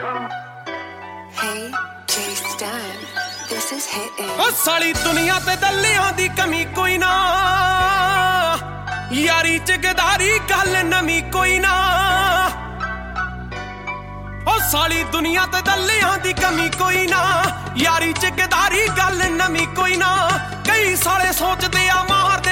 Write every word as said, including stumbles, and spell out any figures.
Hey, Jay Stan, this is hitting. ਓ ਸਾਲੀ ਦੁਨੀਆ ਤੇ ਦੱਲਿਆਂ ਦੀ ਕਮੀ ਕੋਈ ਨਾ, ਯਾਰੀ ਚ ਗਦਾਰੀ ਗੱਲ ਨਵੀਂ ਕੋਈ ਨਾ। ਓ ਸਾਲੀ ਦੁਨੀਆ ਤੇ ਦੱਲਿਆਂ ਦੀ ਕਮੀ ਕੋਈ ਨਾ, ਯਾਰੀ ਚ ਗਦਾਰੀ ਗੱਲ ਨਵੀਂ ਕੋਈ ਨਾ। ਕਈ ਸਾਲੇ ਸੋਚਦੇ ਆ ਮਾਰਦੇ